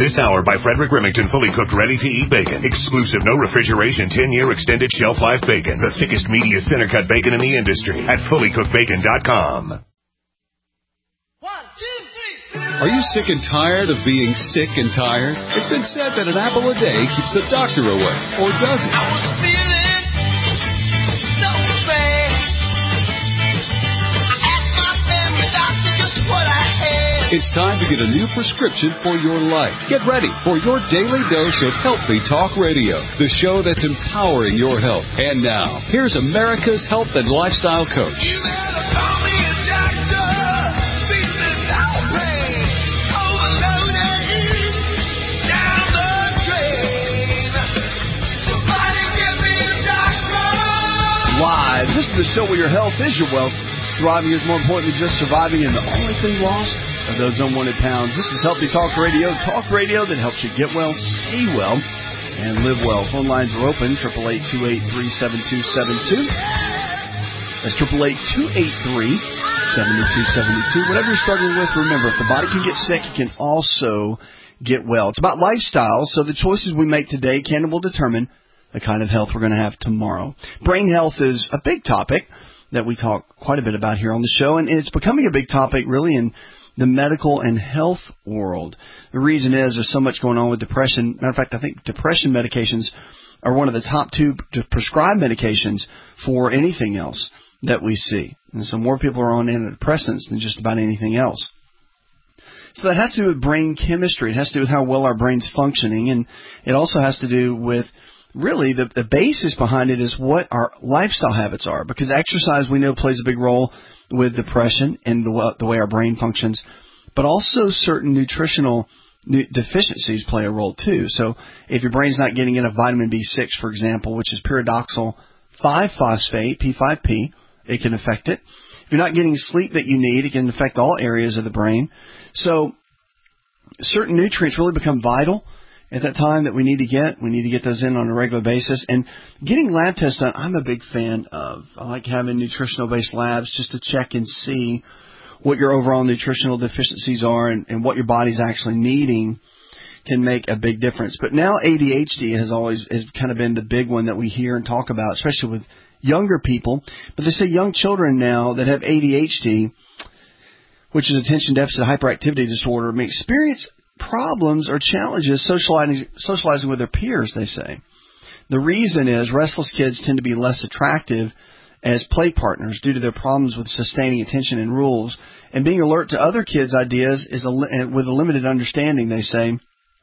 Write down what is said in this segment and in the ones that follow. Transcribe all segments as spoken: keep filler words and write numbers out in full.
This hour by Frederick Remington, fully cooked, ready-to-eat bacon. Exclusive, no refrigeration, ten-year extended shelf life bacon. The thickest, meatiest center-cut bacon in the industry at fully cooked bacon dot com. One, two, three. Are you sick and tired of being sick and tired? It's been said that an apple a day keeps the doctor away, or does it? I was feeling so bad. I asked my family doctor just what I had. It's time to get a new prescription for your life. Get ready for your daily dose of Healthy Talk Radio, the show that's empowering your health. And now, here's America's health and lifestyle coach. You better call me a doctor. Feeling no pain. Overloaded. Down the drain. Somebody give me a doctor. Live. This is the show where your health is your wealth. Thriving is more important than just surviving, and the only thing lost are those unwanted pounds. This is Healthy Talk Radio, talk radio that helps you get well, stay well, and live well. Phone lines are open, eight eight eight, two eight three, seven two seven two. That's eight eight eight, two eight three, seven two seven two. Whatever you're struggling with, remember, if the body can get sick, it can also get well. It's about lifestyle, so the choices we make today can and will determine the kind of health we're going to have tomorrow. Brain health is a big topic that we talk quite a bit about here on the show, and it's becoming a big topic really in the medical and health world. The reason is there's so much going on with depression. Matter of fact, I think depression medications are one of the top two prescribed medications for anything else that we see. And so more people are on antidepressants than just about anything else. So that has to do with brain chemistry. It has to do with how well our brain's functioning, and it also has to do with really, the, the basis behind it is what our lifestyle habits are, because exercise, we know, plays a big role with depression and the, the way our brain functions, but also certain nutritional deficiencies play a role too. So if your brain's not getting enough vitamin B six, for example, which is pyridoxal five phosphate, P five P, it can affect it. If you're not getting sleep that you need, it can affect all areas of the brain. So certain nutrients really become vital at that time that we need to get. We need to get those in on a regular basis. And getting lab tests done, I'm a big fan of. I like having nutritional-based labs just to check and see what your overall nutritional deficiencies are and, and what your body's actually needing can make a big difference. But now A D H D has always has kind of been the big one that we hear and talk about, especially with younger people. But they say young children now that have A D H D, which is attention deficit hyperactivity disorder, may experience problems or challenges socializing, socializing with their peers, they say. The reason is restless kids tend to be less attractive as play partners due to their problems with sustaining attention and rules, and being alert to other kids' ideas is a, with a limited understanding, they say,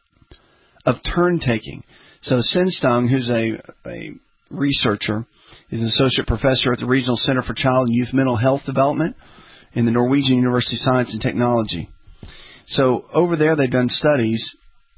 of turn-taking. So Sinstang, who's a, a researcher, is an associate professor at the Regional Center for Child and Youth Mental Health Development in the Norwegian University of Science and Technology. So over there, they've done studies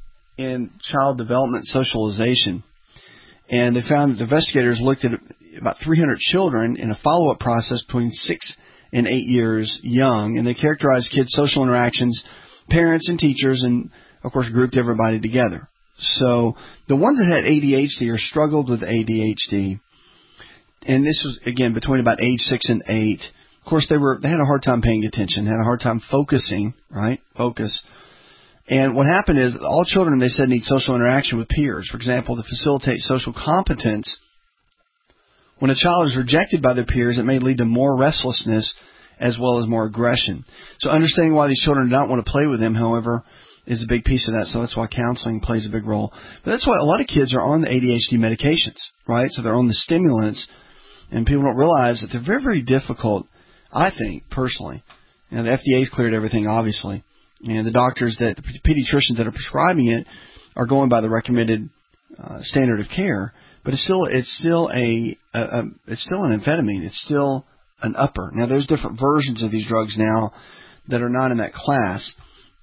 in child development socialization, and they found that the investigators looked at about three hundred children in a follow-up process between six and eight years young, and they characterized kids' social interactions, parents and teachers, and, of course, grouped everybody together. So the ones that had A D H D or struggled with A D H D, and this was, again, between about age six and eight. Of course, they were they had a hard time paying attention, had a hard time focusing, right? Focus. And what happened is all children, they said, need social interaction with peers. For example, to facilitate social competence, when a child is rejected by their peers, it may lead to more restlessness as well as more aggression. So understanding why these children don't want to play with them, however, is a big piece of that. So that's why counseling plays a big role. But that's why a lot of kids are on the A D H D medications, right? So they're on the stimulants, and people don't realize that they're very, very difficult. I think, personally, you know, the F D A's cleared everything, obviously, and the doctors, that the pediatricians that are prescribing it are going by the recommended uh, standard of care. But it's still, it's still a, a, a, it's still an amphetamine. It's still an upper. Now, there's different versions of these drugs now that are not in that class.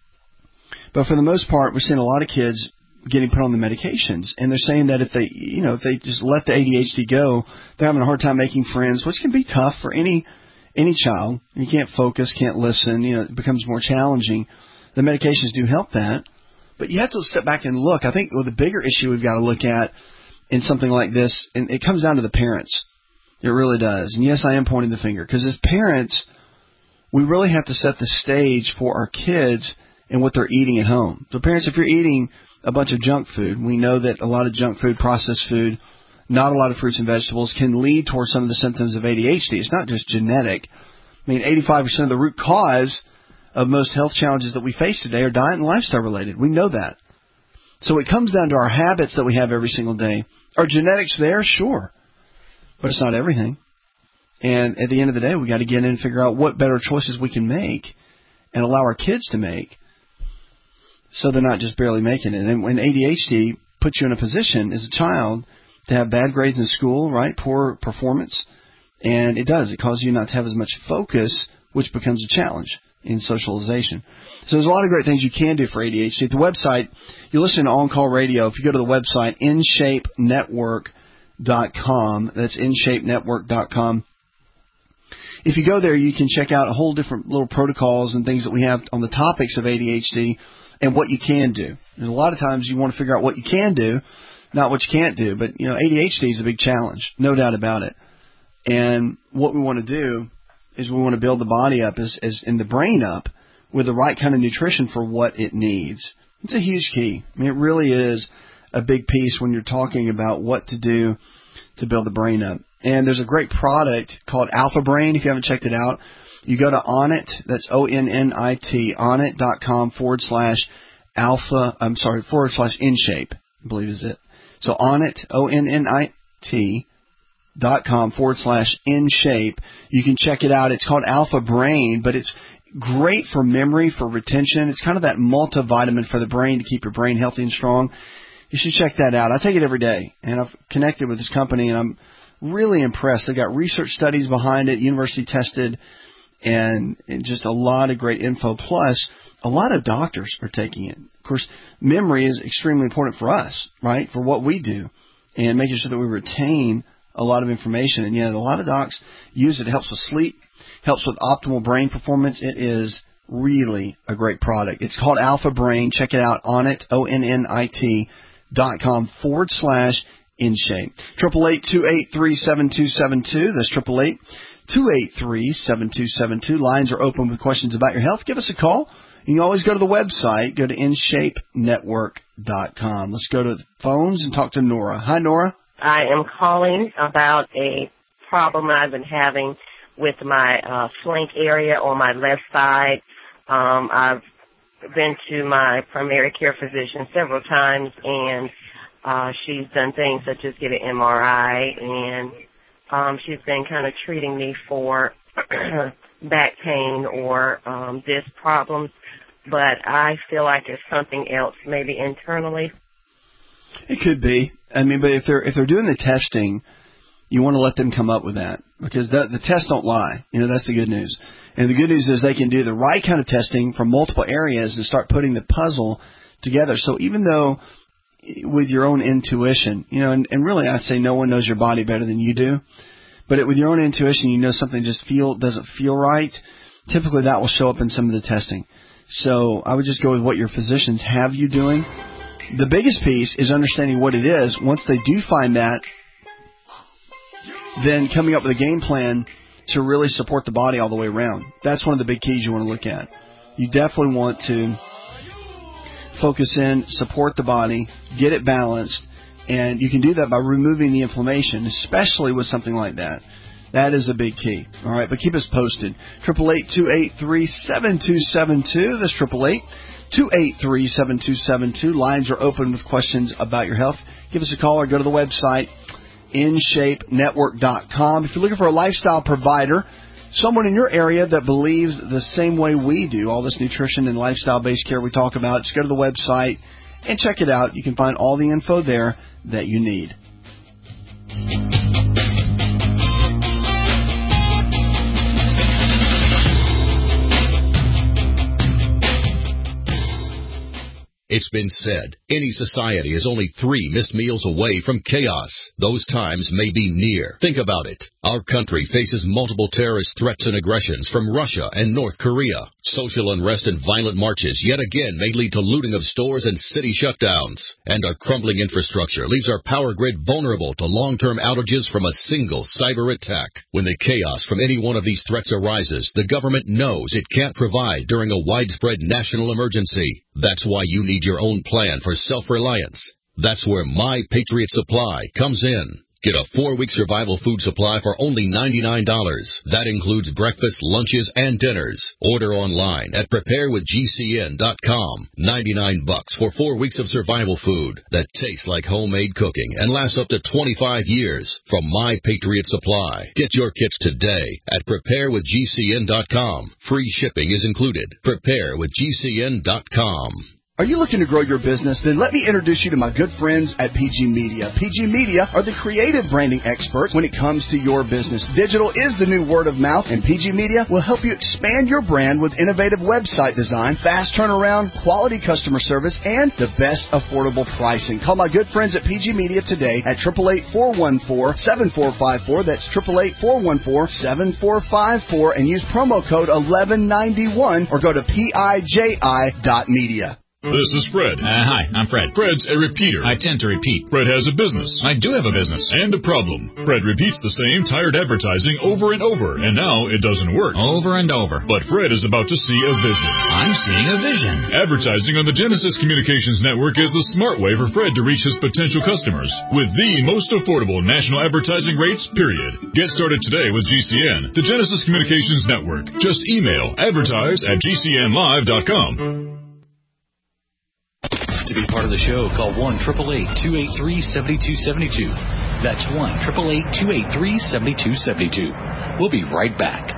But for the most part, we're seeing a lot of kids getting put on the medications, and they're saying that if they, you know, if they just let the A D H D go, they're having a hard time making friends, which can be tough for any. Any child. You can't focus, can't listen, you know, it becomes more challenging. The medications do help that, but you have to step back and look. I think well, the bigger issue we've got to look at in something like this, and it comes down to the parents. It really does. And yes, I am pointing the finger, because as parents, we really have to set the stage for our kids and what they're eating at home. So parents, if you're eating a bunch of junk food, we know that a lot of junk food, processed food, not a lot of fruits and vegetables can lead towards some of the symptoms of A D H D. It's not just genetic. I mean, eighty-five percent of the root cause of most health challenges that we face today are diet and lifestyle related. We know that. So it comes down to our habits that we have every single day. Are genetics there? Sure. But it's not everything. And at the end of the day, we got to get in and figure out what better choices we can make and allow our kids to make so they're not just barely making it. And when A D H D puts you in a position as a child to have bad grades in school, right, poor performance, and it does. It causes you not to have as much focus, which becomes a challenge in socialization. So there's a lot of great things you can do for A D H D. At the website, you listen to On Call Radio. If you go to the website, in shape network dot com, that's in shape network dot com. If you go there, you can check out a whole different little protocols and things that we have on the topics of A D H D and what you can do. And a lot of times you want to figure out what you can do, not what you can't do. But, you know, A D H D is a big challenge, no doubt about it. And what we want to do is we want to build the body up as, as and the brain up with the right kind of nutrition for what it needs. It's a huge key. I mean, it really is a big piece when you're talking about what to do to build the brain up. And there's a great product called Alpha Brain. If you haven't checked it out, you go to Onnit, that's O N N I T, onnit.com forward slash alpha, I'm sorry, forward slash InShape, I believe is it. So Onnit, O N N I T, dot com forward slash InShape. You can check it out. It's called Alpha Brain, but it's great for memory, for retention. It's kind of that multivitamin for the brain to keep your brain healthy and strong. You should check that out. I take it every day, and I've connected with this company, and I'm really impressed. They've got research studies behind it, university tested, and, and just a lot of great info. Plus, a lot of doctors are taking it. Of course, memory is extremely important for us, right, for what we do, and making sure that we retain a lot of information. And, yeah, a lot of docs use it. It helps with sleep, helps with optimal brain performance. It is really a great product. It's called Alpha Brain. Check it out on it, O N N I T dot com forward slash InShape. Triple eight two eight three seven two seven two. That's triple eight two eight three seven two seven two. Lines are open with questions about your health. Give us a call. You can always go to the website. Go to in shape network dot com. Let's go to the phones and talk to Nora. Hi, Nora. I am calling about a problem I've been having with my uh, flank area on my left side. Um, I've been to my primary care physician several times, and uh, she's done things such as get an M R I, and um, she's been kind of treating me for back pain or um, disc problems, but I feel like there's something else, maybe internally. It could be. I mean, but if they're if they're doing the testing, you want to let them come up with that, because the, the tests don't lie. You know, that's the good news. And the good news is they can do the right kind of testing from multiple areas and start putting the puzzle together. So even though with your own intuition, you know, and, and really I say no one knows your body better than you do, but it, with your own intuition, you know something just feel doesn't feel right, typically that will show up in some of the testing. So I would just go with what your physicians have you doing. The biggest piece is understanding what it is. Once they do find that, then coming up with a game plan to really support the body all the way around. That's one of the big keys you want to look at. You definitely want to focus in, support the body, get it balanced, and you can do that by removing the inflammation, especially with something like that. That is a big key. All right, but keep us posted. triple eight two eight three seven two seven two. That's triple eight two eight three seven two seven two. Lines are open with questions about your health. Give us a call or go to the website, in shape network dot com. If you're looking for a lifestyle provider, someone in your area that believes the same way we do, all this nutrition and lifestyle-based care we talk about, just go to the website and check it out. You can find all the info there that you need. It's been said, any society is only three missed meals away from chaos. Those times may be near. Think about it. Our country faces multiple terrorist threats and aggressions from Russia and North Korea. Social unrest and violent marches yet again may lead to looting of stores and city shutdowns. And our crumbling infrastructure leaves our power grid vulnerable to long-term outages from a single cyber attack. When the chaos from any one of these threats arises, the government knows it can't provide during a widespread national emergency. That's why you need your own plan for self-reliance. That's where My Patriot Supply comes in. Get a four-week survival food supply for only ninety-nine dollars. That includes breakfast, lunches, and dinners. Order online at prepare with G C N dot com. ninety-nine bucks for four weeks of survival food that tastes like homemade cooking and lasts up to twenty-five years from My Patriot Supply. Get your kits today at prepare with G C N dot com. Free shipping is included. prepare with G C N dot com. Are you looking to grow your business? Then let me introduce you to my good friends at P G Media. P G Media are the creative branding experts when it comes to your business. Digital is the new word of mouth, and P G Media will help you expand your brand with innovative website design, fast turnaround, quality customer service, and the best affordable pricing. Call my good friends at P G Media today at eight eight eight, four one four, seven four five four. That's eight eight eight, four one four, seven four five four, and use promo code eleven ninety-one or go to P I J I dot media. This is Fred. Uh, hi, I'm Fred. Fred's a repeater. I tend to repeat. Fred has a business. I do have a business. And a problem. Fred repeats the same tired advertising over and over, and now it doesn't work. Over and over. But Fred is about to see a vision. I'm seeing a vision. Advertising on the Genesis Communications Network is the smart way for Fred to reach his potential customers with the most affordable national advertising rates, period. Get started today with G C N, the Genesis Communications Network. Just email advertise at G C N live dot com. To be part of the show, call one eight eight eight, two eight three, seven two seven two. That's one eight eight eight, two eight three, seven two seven two. We'll be right back.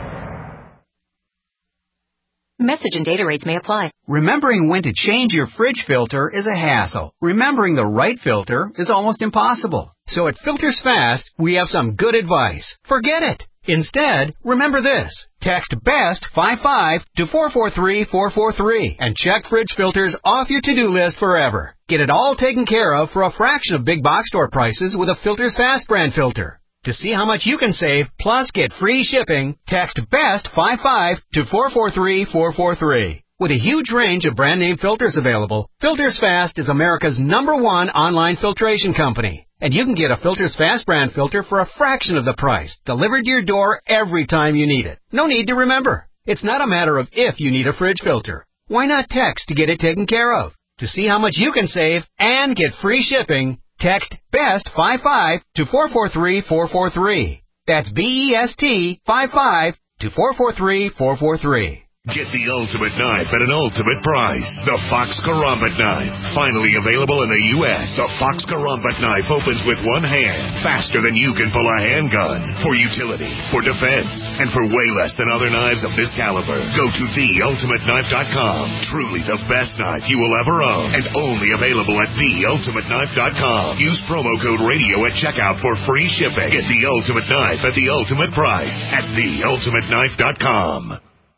Message and data rates may apply. Remembering when to change your fridge filter is a hassle. Remembering the right filter is almost impossible. So at Filters Fast, we have some good advice. Forget it. Instead, remember this. Text BEST fifty-five to four four three, four four three and check fridge filters off your to-do list forever. Get it all taken care of for a fraction of big box store prices with a Filters Fast brand filter. To see how much you can save, plus get free shipping, text BEST fifty-five to four four three, four four three. With a huge range of brand name filters available, Filters Fast is America's number one online filtration company. And you can get a Filters Fast brand filter for a fraction of the price, delivered to your door every time you need it. No need to remember. It's not a matter of if you need a fridge filter. Why not text to get it taken care of? To see how much you can save and get free shipping, text BEST fifty-five to four four three, four four three. That's B E S T fifty-five to four four three, four four three. Get the ultimate knife at an ultimate price. The Fox Karambit knife. Finally available in the U S The Fox Karambit knife opens with one hand, faster than you can pull a handgun. For utility, for defense, and for way less than other knives of this caliber. Go to the ultimate knife dot com. Truly the best knife you will ever own. And only available at the ultimate knife dot com. Use promo code radio at checkout for free shipping. Get the ultimate knife at the ultimate price at the ultimate knife dot com.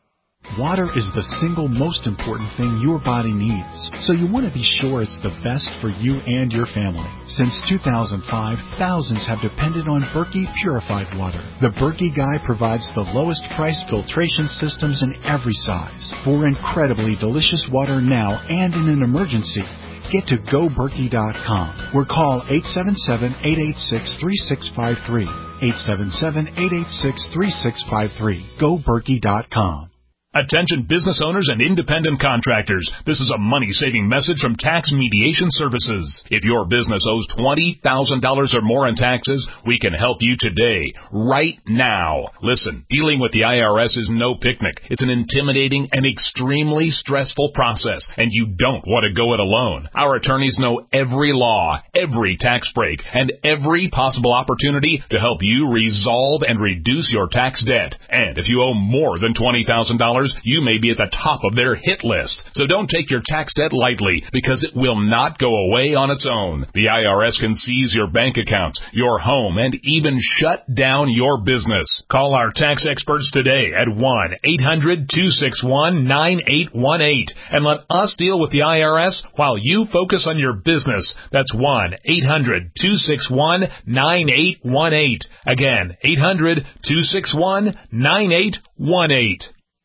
Water is the single most important thing your body needs, so you want to be sure it's the best for you and your family. Since two thousand five, thousands have depended on Berkey purified water. The Berkey Guy provides the lowest priced filtration systems in every size. For incredibly delicious water now and in an emergency, get to go berkey dot com or call eight seven seven, eight eight six, three six five three. eight seven seven, eight eight six, three six five three. go berkey dot com. Attention business owners and independent contractors. This is a money-saving message from Tax Mediation Services. If your business owes twenty thousand dollars or more in taxes, we can help you today, right now. Listen, dealing with the I R S is no picnic. It's an intimidating and extremely stressful process, and you don't want to go it alone. Our attorneys know every law, every tax break, and every possible opportunity to help you resolve and reduce your tax debt. And if you owe more than twenty thousand dollars, dollars, you may be at the top of their hit list. So don't take your tax debt lightly, because it will not go away on its own. The I R S can seize your bank account, your home, and even shut down your business. Call our tax experts today at one eight hundred two six one nine eight one eight and let us deal with the I R S while you focus on your business. That's one eight hundred two six one nine eight one eight. Again, eight hundred two six one nine eight one eight.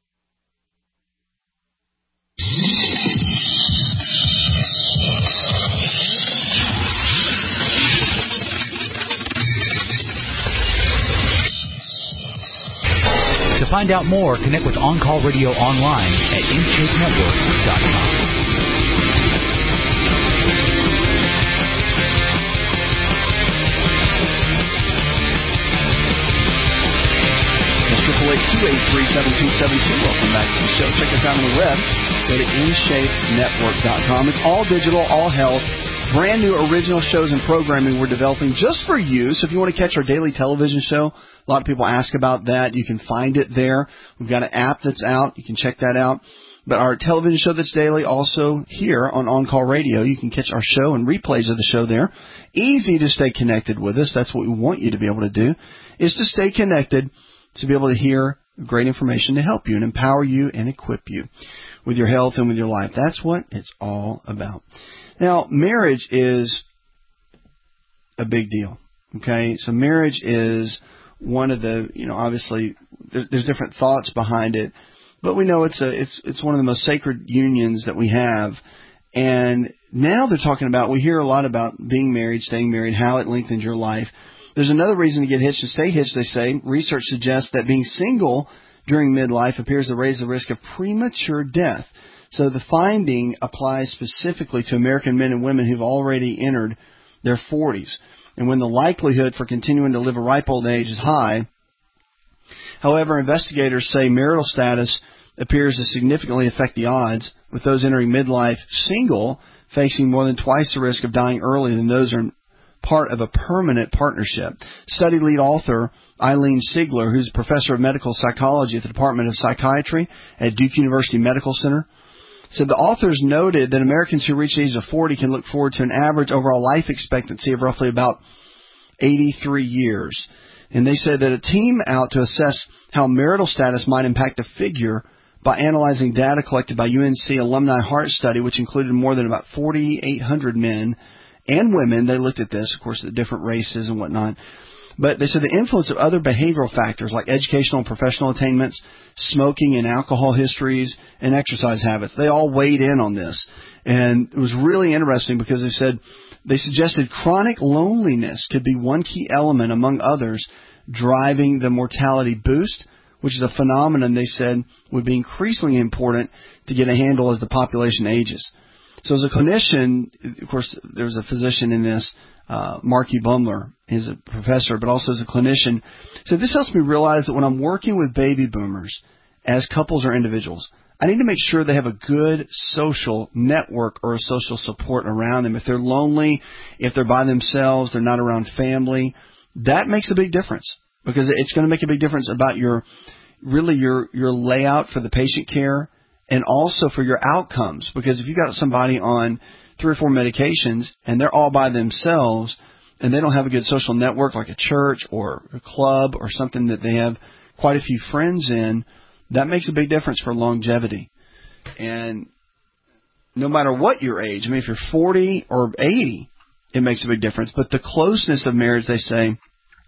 To find out more, connect with On Call Radio online at in shape network dot com. triple eight two eight three seven two seven two. Welcome back to the show. Check us out on the web. Go to in shape network dot com. It's all digital, all health. Brand new original shows and programming we're developing just for you. So if you want to catch our daily television show, a lot of people ask about that. You can find it there. We've got an app that's out. You can check that out. But our television show that's daily, also here on On Call Radio, you can catch our show and replays of the show there. Easy to stay connected with us. That's what we want you to be able to do, is to stay connected, to be able to hear great information to help you and empower you and equip you with your health and with your life. That's what it's all about. Now, marriage is a big deal, okay? So marriage is one of the, you know, obviously there's different thoughts behind it, but we know it's a it's it's one of the most sacred unions that we have. And now they're talking about, we hear a lot about being married, staying married, how it lengthens your life. There's another reason to get hitched and stay hitched, they say. Research suggests that being single during midlife appears to raise the risk of premature death. So the finding applies specifically to American men and women who've already entered their forties. And when the likelihood for continuing to live a ripe old age is high. However, investigators say marital status appears to significantly affect the odds, with those entering midlife single facing more than twice the risk of dying early than those who are part of a permanent partnership. Study lead author Eileen Sigler, who's a professor of medical psychology at the Department of Psychiatry at Duke University Medical Center, said the authors noted that Americans who reach the age of forty can look forward to an average overall life expectancy of roughly about eighty-three years. And they said that a team out to assess how marital status might impact the figure by analyzing data collected by U N C Alumni Heart Study, which included more than about forty-eight hundred men and women. They looked at this, of course, the different races and whatnot. But they said the influence of other behavioral factors like educational and professional attainments, smoking and alcohol histories, and exercise habits, they all weighed in on this. And it was really interesting because they said they suggested chronic loneliness could be one key element, among others, driving the mortality boost, which is a phenomenon they said would be increasingly important to get a handle as the population ages. So as a clinician, of course, there's a physician in this, uh, Marky Bumler, he's a professor, but also as a clinician. So this helps me realize that when I'm working with baby boomers as couples or individuals, I need to make sure they have a good social network or a social support around them. If they're lonely, if they're by themselves, they're not around family, that makes a big difference, because it's going to make a big difference about your, really your, your layout for the patient care and also for your outcomes. Because if you've got somebody on three or four medications and they're all by themselves and they don't have a good social network like a church or a club or something that they have quite a few friends in, that makes a big difference for longevity. And no matter what your age, I mean, if you're forty or eighty, it makes a big difference. But the closeness of marriage, they say,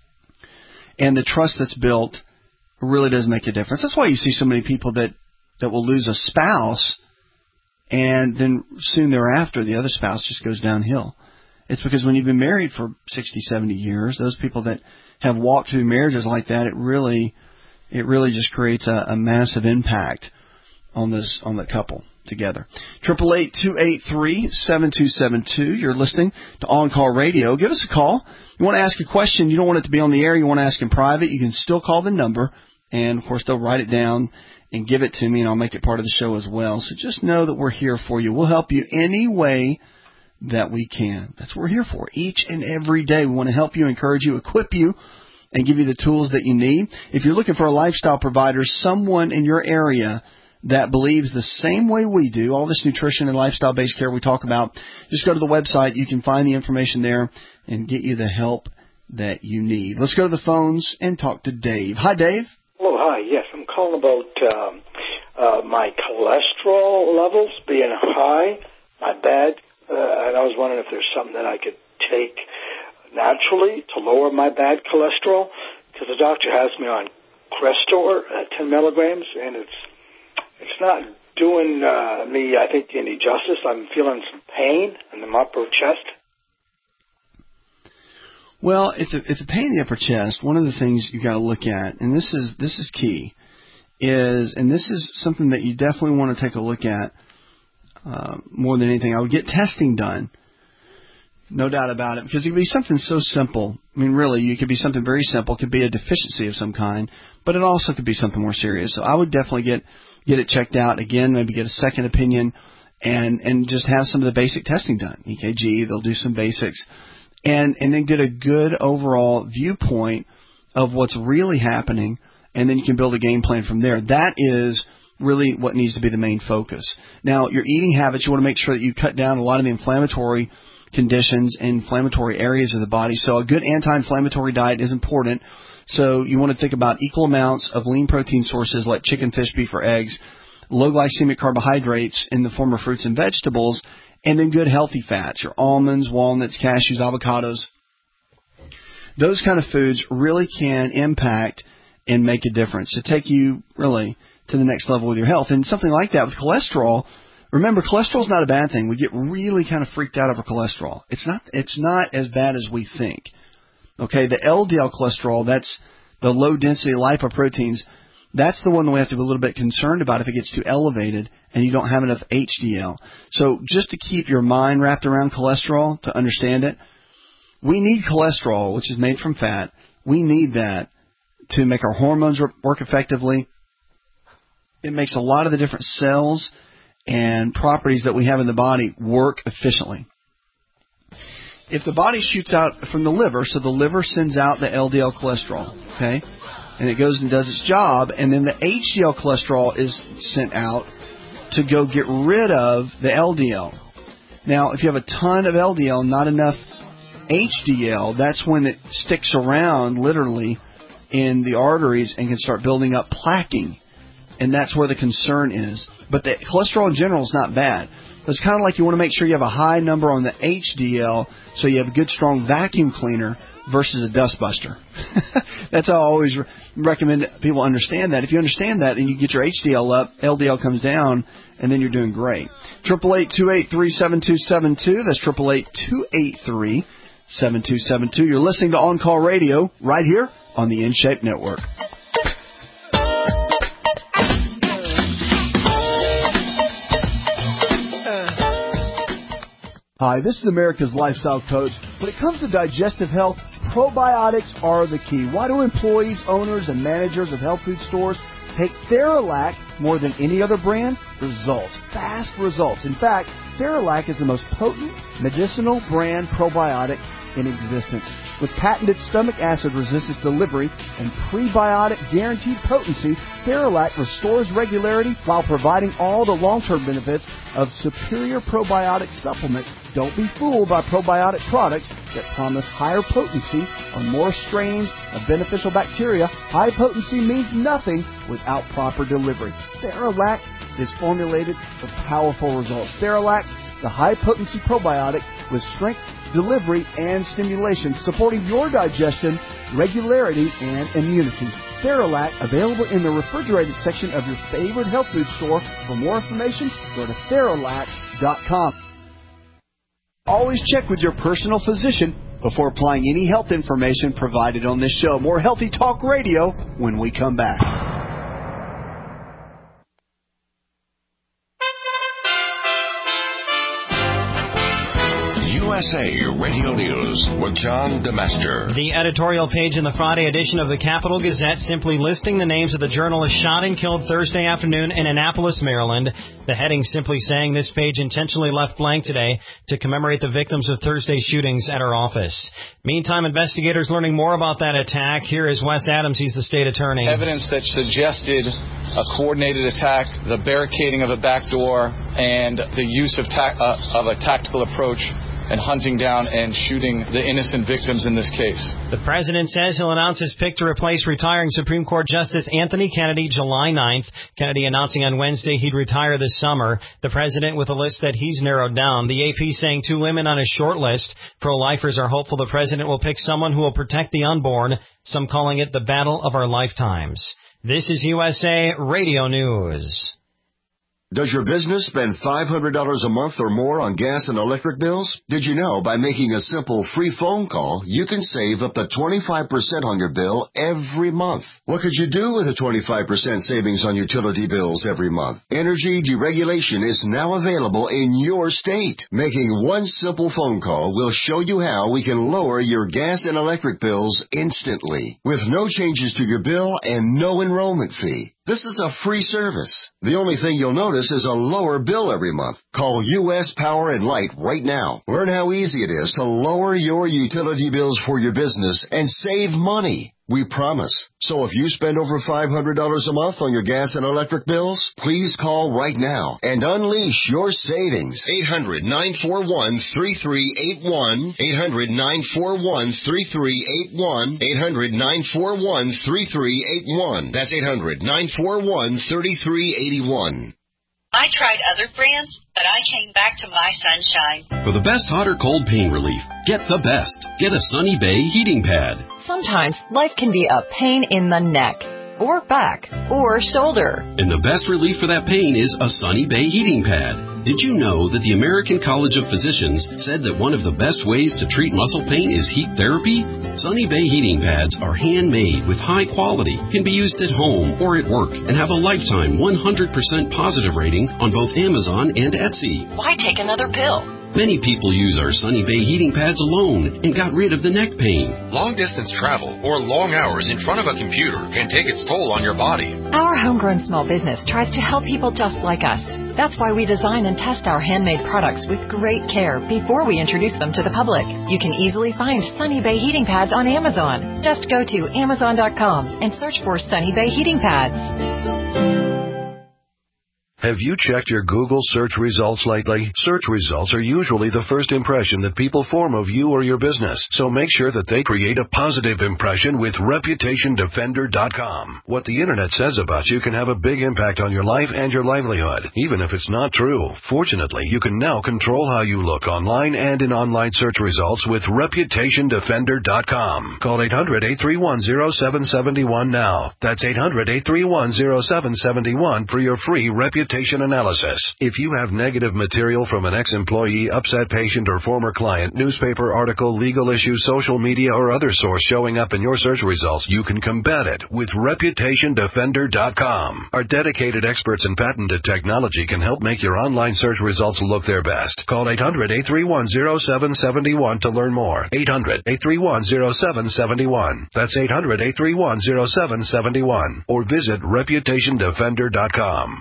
and the trust that's built really does make a difference. That's why you see so many people that, that will lose a spouse, and then soon thereafter the other spouse just goes downhill. It's because when you've been married for sixty, seventy years, those people that have walked through marriages like that, it really it really just creates a, a massive impact on this on the couple together. Triple eight two eight three seven two seven two. You're listening to On Call Radio. Give us a call. You want to ask a question, you don't want it to be on the air, you want to ask in private, you can still call the number, and of course they'll write it down and give it to me, and I'll make it part of the show as well. So just know that we're here for you. We'll help you any way that we can. That's what we're here for. Each and every day we want to help you, encourage you, equip you, and give you the tools that you need. If you're looking for a lifestyle provider, someone in your area that believes the same way we do, all this nutrition and lifestyle-based care we talk about. Just go to the website. You can find the information there and get you the help that you need. Let's go to the phones and talk to Dave. Hi, Dave. Hello, hi. Yes, I'm calling about um, uh, my cholesterol levels being high, my bad, uh, and I was wondering if there's something that I could take naturally to lower my bad cholesterol, because the doctor has me on Crestor at ten milligrams, and it's it's not doing uh, me, I think, any justice. I'm feeling some pain in the upper chest. Well, it's a, it's a pain in the upper chest. One of the things you got to look at, and this is this is key, is, and this is something that you definitely want to take a look at uh, more than anything. I would get testing done, no doubt about it, because it could be something so simple. I mean, really, it could be something very simple. It could be a deficiency of some kind, but it also could be something more serious. So I would definitely get get it checked out again, maybe get a second opinion, and and just have some of the basic testing done. E K G, they'll do some basics. And and then get a good overall viewpoint of what's really happening, and then you can build a game plan from there. That is really what needs to be the main focus. Now, your eating habits, you want to make sure that you cut down a lot of the inflammatory conditions and inflammatory areas of the body. So a good anti-inflammatory diet is important. So you want to think about equal amounts of lean protein sources like chicken, fish, beef, or eggs, low glycemic carbohydrates in the form of fruits and vegetables, and then good healthy fats, your almonds, walnuts, cashews, avocados. Those kind of foods really can impact and make a difference to take you really to the next level with your health. And something like that with cholesterol, remember, cholesterol is not a bad thing. We get really kind of freaked out over cholesterol. It's not, it's not as bad as we think. Okay, the L D L cholesterol, that's the low-density lipoproteins. That's the one that we have to be a little bit concerned about if it gets too elevated and you don't have enough H D L. So just to keep your mind wrapped around cholesterol, to understand it, we need cholesterol, which is made from fat. We need that to make our hormones work effectively. It makes a lot of the different cells and properties that we have in the body work efficiently. If the body shoots out from the liver, so the liver sends out the L D L cholesterol, okay, and it goes and does its job, and then the H D L cholesterol is sent out to go get rid of the L D L. Now, if you have a ton of L D L, not enough H D L, that's when it sticks around literally in the arteries and can start building up plaquing, and that's where the concern is. But the cholesterol in general is not bad. It's kind of like you want to make sure you have a high number on the H D L so you have a good, strong vacuum cleaner versus a dust buster. That's how I always re- recommend people understand that. If you understand that, then you get your H D L up, L D L comes down, and then you're doing great. eight eight eight, two eight three, seven two seven two. That's eight eight eight, two eight three, seven two seven two. You're listening to On Call Radio right here on the InShape Network. Hi, this is America's Lifestyle Coach. When it comes to digestive health, probiotics are the key. Why do employees, owners, and managers of health food stores take Theralac more than any other brand? Results. Fast results. In fact, Theralac is the most potent medicinal brand probiotic in existence. With patented stomach acid resistance delivery and prebiotic guaranteed potency, Theralac restores regularity while providing all the long-term benefits of superior probiotic supplements. Don't be fooled by probiotic products that promise higher potency or more strains of beneficial bacteria. High potency means nothing without proper delivery. Theralac is formulated for powerful results. Theralac, the high-potency probiotic with strength, delivery, and stimulation, supporting your digestion, regularity, and immunity. Theralac, available in the refrigerated section of your favorite health food store. For more information, go to Theralac dot com. Always check with your personal physician before applying any health information provided on this show. More Healthy Talk Radio when we come back. S A Radio News with John DeMaster. The editorial page in the Friday edition of the Capital Gazette simply listing the names of the journalists shot and killed Thursday afternoon in Annapolis, Maryland. The heading simply saying this page intentionally left blank today to commemorate the victims of Thursday's shootings at our office. Meantime, investigators learning more about that attack. Here is Wes Adams. He's the state attorney. Evidence that suggested a coordinated attack, the barricading of a back door, and the use of, ta- uh, of a tactical approach and hunting down and shooting the innocent victims in this case. The president says he'll announce his pick to replace retiring Supreme Court Justice Anthony Kennedy July ninth. Kennedy announcing on Wednesday he'd retire this summer. The president with a list that he's narrowed down. The A P saying two women on his short list. Pro-lifers are hopeful the president will pick someone who will protect the unborn, some calling it the battle of our lifetimes. This is U S A Radio News. Does your business spend five hundred dollars a month or more on gas and electric bills? Did you know by making a simple free phone call, you can save up to twenty-five percent on your bill every month? What could you do with a twenty-five percent savings on utility bills every month? Energy deregulation is now available in your state. Making one simple phone call will show you how we can lower your gas and electric bills instantly, with no changes to your bill and no enrollment fee. This is a free service. The only thing you'll notice is a lower bill every month. Call U S Power and Light right now. Learn how easy it is to lower your utility bills for your business and save money. We promise. So if you spend over five hundred dollars a month on your gas and electric bills, please call right now and unleash your savings. eight hundred, nine four one, three three eight one. eight hundred, nine four one, three three eight one. eight hundred, nine four one, three three eight one. That's eight hundred, nine four one, three three eight one. I tried other brands, but I came back to my Sunshine. For the best hot or cold pain relief, get the best. Get a Sunny Bay heating pad. Sometimes life can be a pain in the neck, or back, or shoulder. And the best relief for that pain is a Sunny Bay heating pad. Did you know that the American College of Physicians said that one of the best ways to treat muscle pain is heat therapy? Sunny Bay heating pads are handmade with high quality, can be used at home or at work, and have a lifetime one hundred percent positive rating on both Amazon and Etsy. Why take another pill? Many people use our Sunny Bay heating pads alone and got rid of the neck pain. Long-distance travel or long hours in front of a computer can take its toll on your body. Our homegrown small business tries to help people just like us. That's why we design and test our handmade products with great care before we introduce them to the public. You can easily find Sunny Bay heating pads on Amazon. Just go to amazon dot com and search for Sunny Bay heating pads. Have you checked your Google search results lately? Search results are usually the first impression that people form of you or your business, so make sure that they create a positive impression with reputation defender dot com. What the internet says about you can have a big impact on your life and your livelihood, even if it's not true. Fortunately, you can now control how you look online and in online search results with reputation defender dot com. Call eight hundred, eight three one, zero seven seven one now. That's eight hundred, eight three one, zero seven seven one for your free reputation analysis. If you have negative material from an ex-employee, upset patient, or former client, newspaper article, legal issue, social media, or other source showing up in your search results, you can combat it with reputation defender dot com. Our dedicated experts in patented technology can help make your online search results look their best. Call eight hundred, eight three one, zero seven seven one to learn more. eight hundred, eight three one, zero seven seven one. That's eight hundred, eight three one, zero seven seven one. Or visit reputation defender dot com.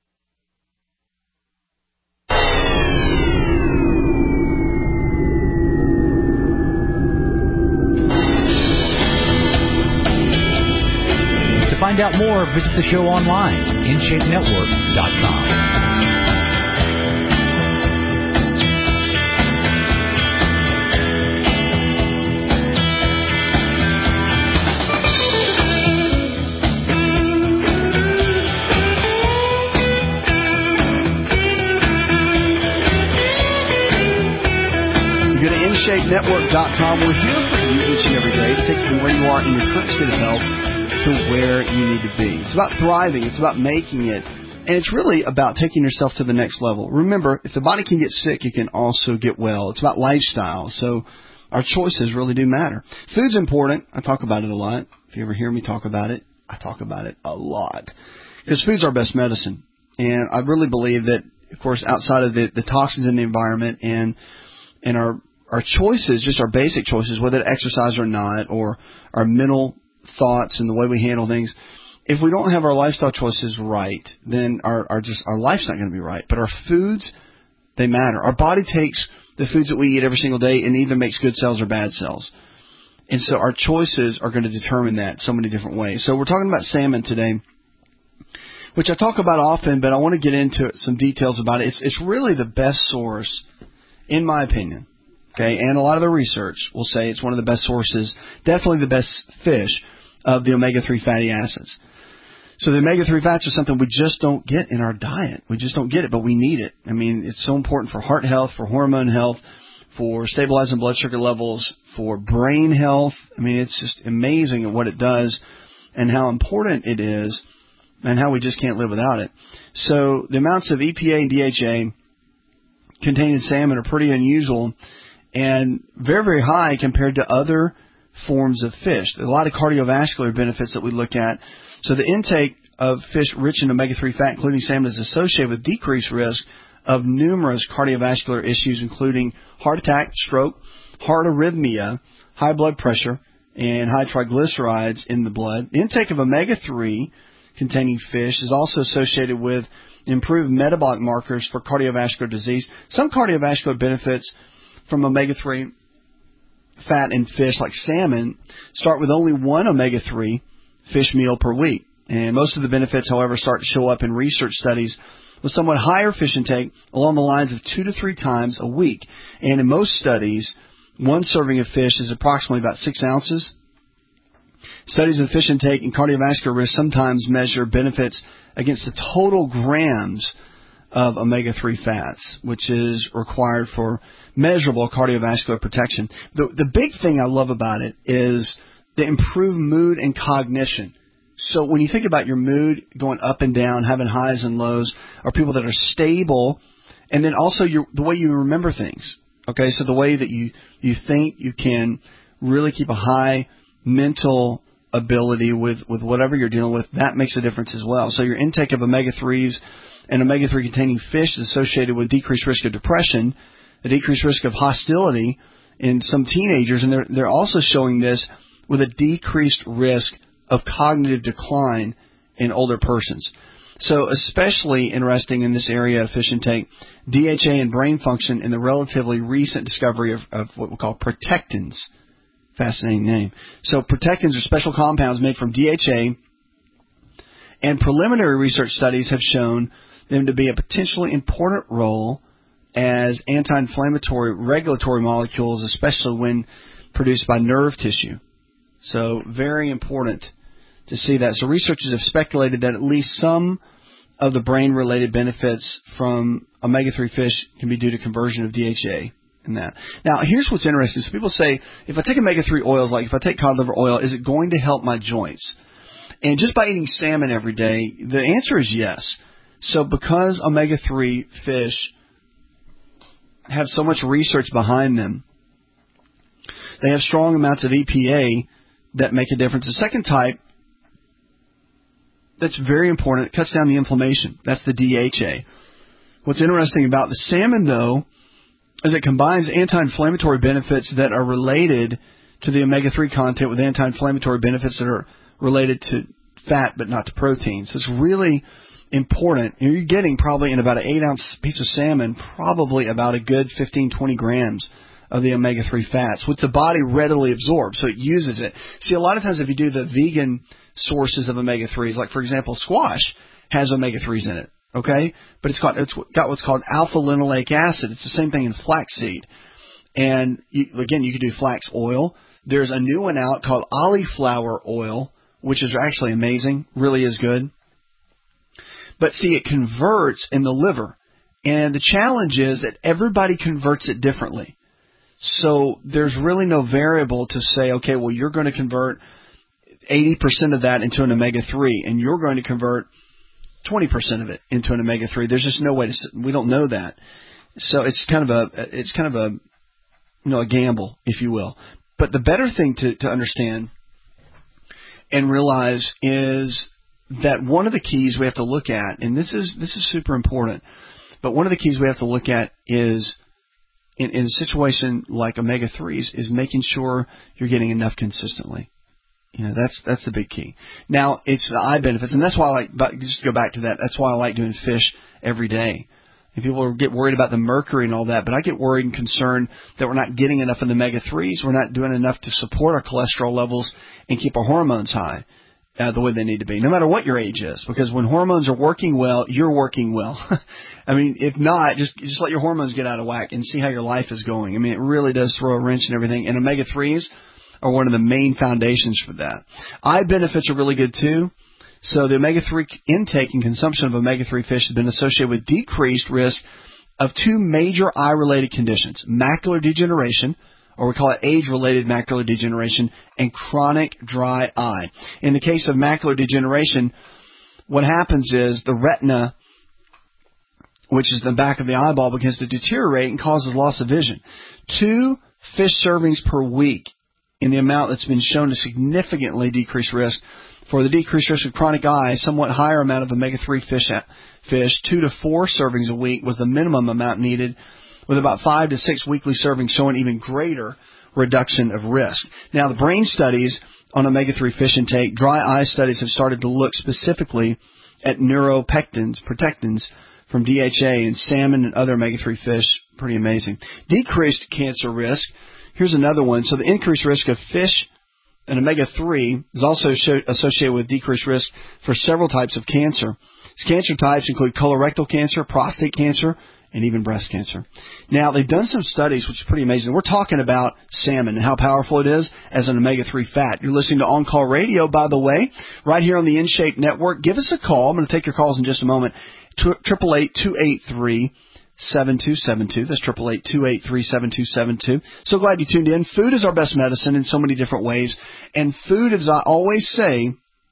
To find out more, visit the show online, in shape network dot com. Go to in shape network dot com. We're here for you each and every day to take you from where you are in your current state of health to where you need to be. It's about thriving. It's about making it. And it's really about taking yourself to the next level. Remember, if the body can get sick, it can also get well. It's about lifestyle. So our choices really do matter. Food's important. I talk about it a lot. If you ever hear me talk about it, I talk about it a lot. Because food's our best medicine. And I really believe that, of course, outside of the, the toxins in the environment and and our our choices, just our basic choices, whether to exercise or not, or our mental thoughts and the way we handle things, if we don't have our lifestyle choices right, then our, our just our life's not going to be right. But our foods, they matter. Our body takes the foods that we eat every single day and either makes good cells or bad cells. And so our choices are going to determine that so many different ways. So we're talking about salmon today, which I talk about often, but I want to get into some details about it. It's, it's really the best source, in my opinion, okay, and a lot of the research will say it's one of the best sources, definitely the best fish, of the omega three fatty acids. So the omega three fats are something we just don't get in our diet. We just don't get it, but we need it. I mean, it's so important for heart health, for hormone health, for stabilizing blood sugar levels, for brain health. I mean, it's just amazing at what it does and how important it is and how we just can't live without it. So the amounts of E P A and D H A contained in salmon are pretty unusual and very, very high compared to other forms of fish. There's a lot of cardiovascular benefits that we look at. So the intake of fish rich in omega three fat, including salmon, is associated with decreased risk of numerous cardiovascular issues, including heart attack, stroke, heart arrhythmia, high blood pressure, and high triglycerides in the blood. The intake of omega three containing fish is also associated with improved metabolic markers for cardiovascular disease. Some cardiovascular benefits from omega three fat in fish, like salmon, start with only one omega three fish meal per week. And most of the benefits, however, start to show up in research studies with somewhat higher fish intake along the lines of two to three times a week. And in most studies, one serving of fish is approximately about six ounces. Studies of fish intake and cardiovascular risk sometimes measure benefits against the total grams of omega three fats, which is required for measurable cardiovascular protection. The, the big thing I love about it is the improved mood and cognition. So when you think about your mood going up and down, having highs and lows, or people that are stable, and then also your, the way you remember things. Okay, so the way that you, you think, you can really keep a high mental ability with, with whatever you're dealing with, that makes a difference as well. So your intake of omega threes and omega three containing fish is associated with decreased risk of depression, a decreased risk of hostility in some teenagers, and they're, they're also showing this with a decreased risk of cognitive decline in older persons. So especially interesting in this area of fish intake, D H A and brain function in the relatively recent discovery of, of what we call protectins. Fascinating name. So protectins are special compounds made from D H A, and preliminary research studies have shown them to be a potentially important role as anti-inflammatory regulatory molecules, especially when produced by nerve tissue. So very important to see that. So researchers have speculated that at least some of the brain-related benefits from omega three fish can be due to conversion of D H A in that. Now, here's what's interesting. So people say, if I take omega three oils, like if I take cod liver oil, is it going to help my joints? And just by eating salmon every day, the answer is yes. So because omega three fish have so much research behind them, they have strong amounts of E P A that make a difference. The second type that's very important, it cuts down the inflammation. That's the D H A. What's interesting about the salmon, though, is it combines anti-inflammatory benefits that are related to the omega three content with anti-inflammatory benefits that are related to fat but not to protein. So it's really important. You're getting probably in about an eight ounce piece of salmon, probably about a good fifteen, twenty grams of the omega three fats, which the body readily absorbs, so it uses it. See, a lot of times if you do the vegan sources of omega threes, like for example squash has omega threes in it, okay? But it's got, it's got what's called alpha-linoleic acid. It's the same thing in flaxseed. And you, again, you could do flax oil. There's a new one out called cauliflower oil, which is actually amazing, really is good. But see, it converts in the liver. And the challenge is that everybody converts it differently. So there's really no variable to say, okay, well, you're going to convert eighty percent of that into an omega three, and you're going to convert twenty percent of it into an omega three. There's just no way to, we don't know that. So it's kind of a, it's kind of a, you know, a gamble, if you will. But the better thing to, to understand and realize is that one of the keys we have to look at, and this is, this is super important, but one of the keys we have to look at is in, in a situation like omega threes is making sure you're getting enough consistently. You know, that's that's the big key. Now, it's the eye benefits, and that's why I like, but just to go back to that, that's why I like doing fish every day. And people get worried about the mercury and all that, but I get worried and concerned that we're not getting enough of the omega threes. We're not doing enough to support our cholesterol levels and keep our hormones high uh, the way they need to be, no matter what your age is. Because when hormones are working well, you're working well. I mean, if not, just just let your hormones get out of whack and see how your life is going. I mean, it really does throw a wrench and everything. And omega threes are one of the main foundations for that. Eye benefits are really good too. So the omega three intake and consumption of omega three fish has been associated with decreased risk of two major eye-related conditions, macular degeneration, or we call it age-related macular degeneration, and chronic dry eye. In the case of macular degeneration, what happens is the retina, which is the back of the eyeball, begins to deteriorate and causes loss of vision. Two fish servings per week in the amount that's been shown to significantly decrease risk. For the decreased risk of chronic eye, a somewhat higher amount of omega three fish, fish, two to four servings a week was the minimum amount needed, with about five to six weekly servings showing even greater reduction of risk. Now, the brain studies on omega three fish intake, dry eye studies have started to look specifically at neuropectins, protectins from D H A in salmon and other omega three fish. Pretty amazing. Decreased cancer risk. Here's another one. So the increased risk of fish and omega three is also associated with decreased risk for several types of cancer. These cancer types include colorectal cancer, prostate cancer, and even breast cancer. Now, they've done some studies, which is pretty amazing. We're talking about salmon and how powerful it is as an omega three fat. You're listening to On Call Radio, by the way, right here on the InShape Network. Give us a call. I'm going to take your calls in just a moment. eight eight eight, two eight three, seven two seven two. That's eight eight eight, two eight three, seven two seven two. So glad you tuned in. Food is our best medicine in so many different ways. And food, as I always say,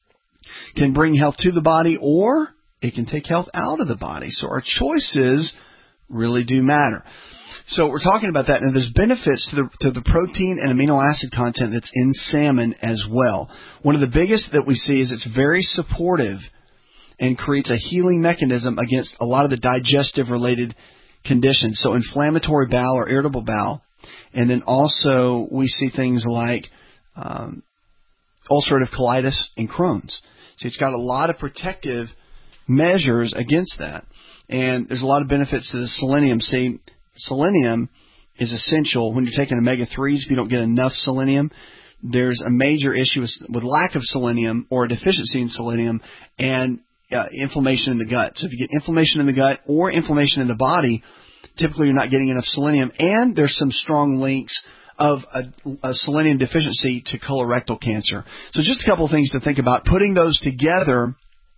can bring health to the body or it can take health out of the body. So our choices really do matter. So we're talking about that. And there's benefits to the, to the protein and amino acid content that's in salmon as well. One of the biggest that we see is it's very supportive and creates a healing mechanism against a lot of the digestive-related conditions, so inflammatory bowel or irritable bowel. And then also we see things like um, ulcerative colitis and Crohn's. So it's got a lot of protective measures against that. And there's a lot of benefits to the selenium. See, selenium is essential when you're taking omega threes. If you don't get enough selenium, there's a major issue with, with lack of selenium or a deficiency in selenium and Uh, inflammation in the gut. So if you get inflammation in the gut or inflammation in the body, typically you're not getting enough selenium. And there's some strong links of a, a selenium deficiency to colorectal cancer. So just a couple of things to think about. Putting those together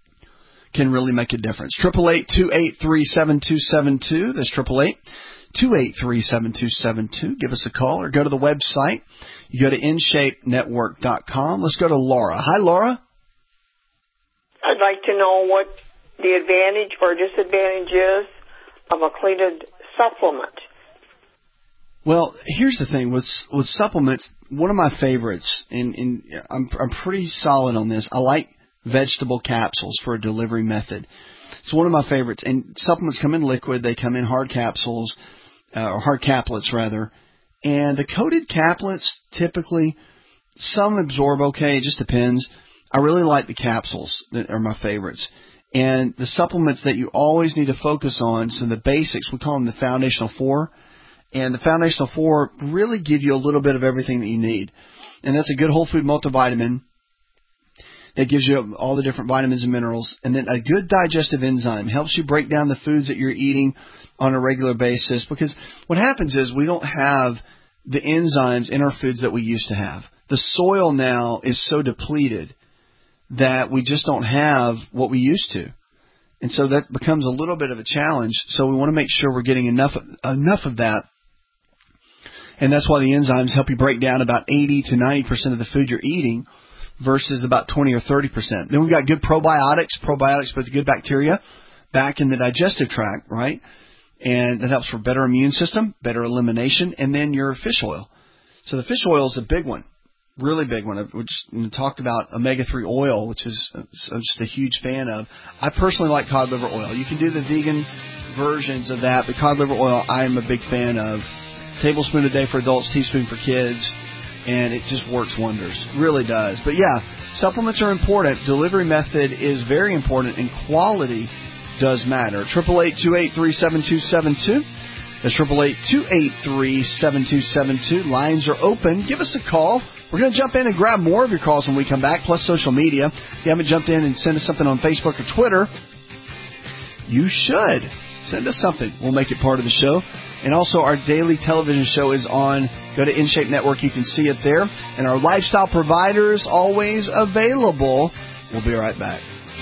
can really make a difference. eight eight eight, two eight three, seven two seven two. That's eight eight eight, two eight three, seven two seven two. Give us a call or go to the website. You go to in shape network dot com. Let's go to Laura. Hi, Laura. I'd like to know what the advantage or disadvantage is of a Cletid supplement. Well, here's the thing. With with supplements, one of my favorites, and, and I'm, I'm pretty solid on this, I like vegetable capsules for a delivery method. It's one of my favorites. And supplements come in liquid. They come in hard capsules, uh, or hard caplets, rather. And the coated caplets, typically, some absorb okay. It just depends. I really like the capsules that are my favorites. And the supplements that you always need to focus on, so the basics, we call them the foundational four. And the foundational four really give you a little bit of everything that you need. And that's a good whole food multivitamin that gives you all the different vitamins and minerals. And then a good digestive enzyme helps you break down the foods that you're eating on a regular basis. Because what happens is we don't have the enzymes in our foods that we used to have. The soil now is so depleted that we just don't have what we used to. And so that becomes a little bit of a challenge. So we want to make sure we're getting enough enough of that. And that's why the enzymes help you break down about eighty to ninety percent of the food you're eating versus about twenty or thirty percent. Then we've got good probiotics. Probiotics put the good bacteria back in the digestive tract, right? And that helps for better immune system, better elimination, and then your fish oil. So the fish oil is a big one. Really big one. We just you know, talked about omega three oil, which is I'm just a huge fan of. I personally like cod liver oil. You can do the vegan versions of that, but cod liver oil I am a big fan of. tablespoon a day for adults, teaspoon for kids, and it just works wonders. Really does. But, yeah, supplements are important. Delivery method is very important, and quality does matter. eight eight eight, two eight three, seven two seven two. That's eight eight eight, two eight three, seven two seven two. Lines are open. Give us a call. We're going to jump in and grab more of your calls when we come back, plus social media. If you haven't jumped in and sent us something on Facebook or Twitter, you should. Send us something. We'll make it part of the show. And also, our daily television show is on. Go to InShape Network. You can see it there. And our lifestyle providers always available. We'll be right back.